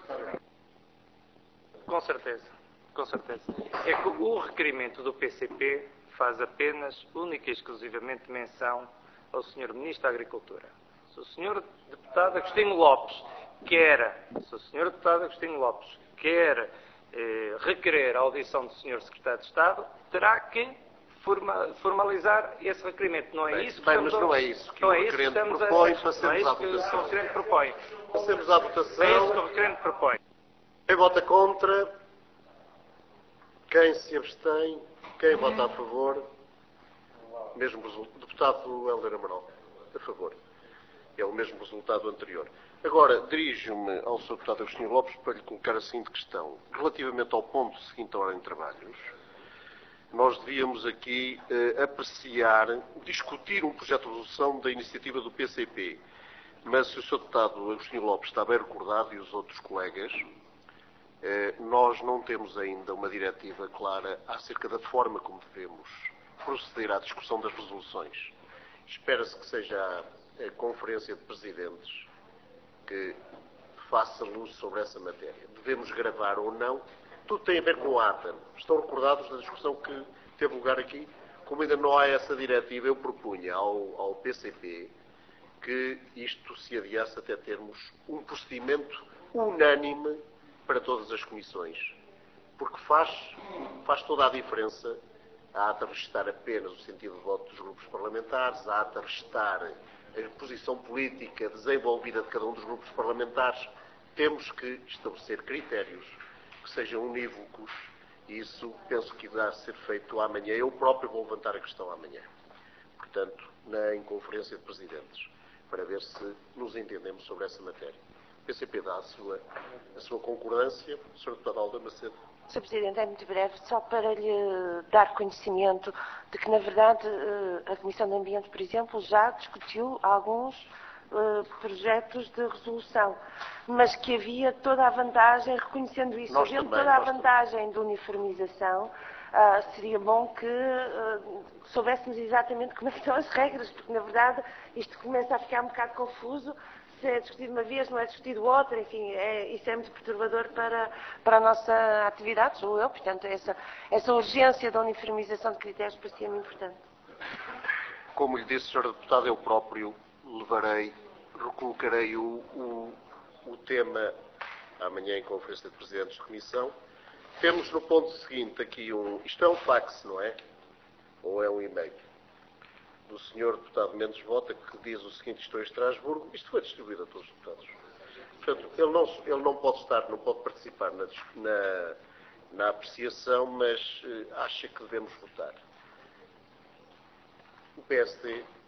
C: Com certeza, com certeza. É que o requerimento do PCP faz apenas, única e exclusivamente, menção ao Sr. Ministro da Agricultura. Se o Sr. Deputado Agostinho Lopes quer requerer a audição do Sr. Secretário de Estado, terá que formalizar esse requerimento. Não é isso que
A: estamos
C: não é
A: isso que o requerente propõe. Passemos à votação. Passemos à votação.
C: É isso que o requerente propõe.
A: Quem vota contra? Quem se abstém? Quem vota a favor? Mesmo resultado. Deputado Hélder Amaral, a favor. É o mesmo resultado anterior. Agora, dirijo-me ao Sr. Deputado Agostinho Lopes para lhe colocar a seguinte questão. Relativamente ao ponto seguinte à ordem de trabalhos, nós devíamos aqui discutir um projeto de resolução da iniciativa do PCP. Mas se o Sr. Deputado Agostinho Lopes está bem recordado e os outros colegas, nós não temos ainda uma diretiva clara acerca da forma como devemos proceder à discussão das resoluções. Espera-se que seja a Conferência de Presidentes que faça luz sobre essa matéria. Devemos gravar ou não? Tudo tem a ver com a ata. Estão recordados da discussão que teve lugar aqui? Como ainda não há essa diretiva, eu propunha ao PCP que isto se adiasse até termos um procedimento unânime para todas as comissões. Porque faz toda a diferença a ata restar apenas o sentido de voto dos grupos parlamentares, a ata restar a posição política desenvolvida de cada um dos grupos parlamentares, temos que estabelecer critérios que sejam unívocos e isso penso que irá ser feito amanhã. Eu próprio vou levantar a questão amanhã, portanto, em Conferência de Presidentes, para ver se nos entendemos sobre essa matéria. O PCP dá a sua concordância. Sr. Deputado Alder Macedo.
F: Sr. Presidente, é muito breve, só para lhe dar conhecimento de que, na verdade, a Comissão de Ambiente, por exemplo, já discutiu alguns projetos de resolução, mas que havia toda a vantagem, reconhecendo isso, havendo toda a vantagem de uniformização, seria bom que soubéssemos exatamente como estão as regras, porque, na verdade, isto começa a ficar um bocado confuso. Se é discutido uma vez, não é discutido outra, enfim, isso é muito perturbador para a nossa atividade, sou eu, portanto, essa urgência da uniformização de critérios parecia-me importante.
A: Como lhe disse, Sr. Deputado, eu próprio recolocarei o tema amanhã em Conferência de Presidentes de Comissão. Temos no ponto seguinte aqui isto é um fax, não é? Ou é um e-mail? Do Sr. Deputado Mendes Vota, que diz o seguinte: estou em Estrasburgo. Isto foi distribuído a todos os deputados. Portanto, ele não pode participar na apreciação, mas acha que devemos votar. O PSD